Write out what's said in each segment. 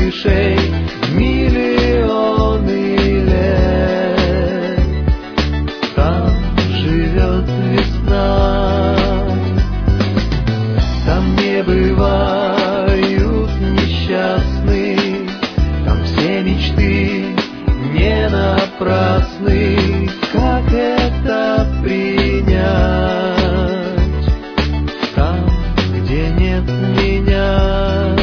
крышей миллионы лет. Там живет весна, там не бывают несчастны, там все мечты не напрасны. Как это принять там, где нет меня?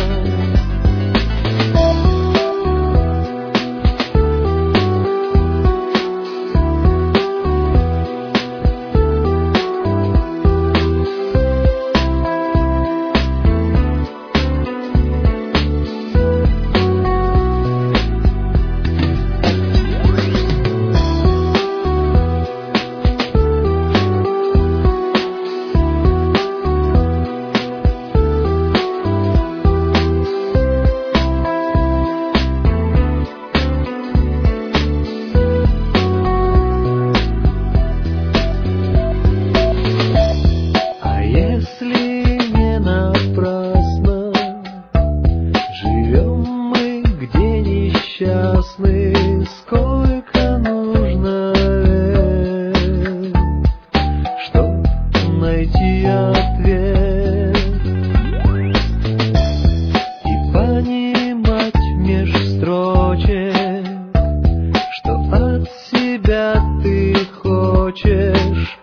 Если не напрасно живем мы, где несчастны, сколько нужно лет, чтоб найти ответ и понимать меж строчек, что от себя ты хочешь.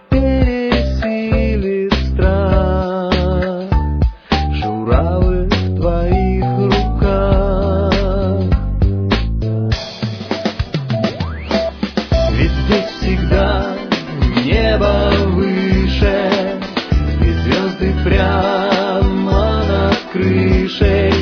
Журавль в твоих руках, ведь здесь всегда небо выше, и звезды прямо над крышей.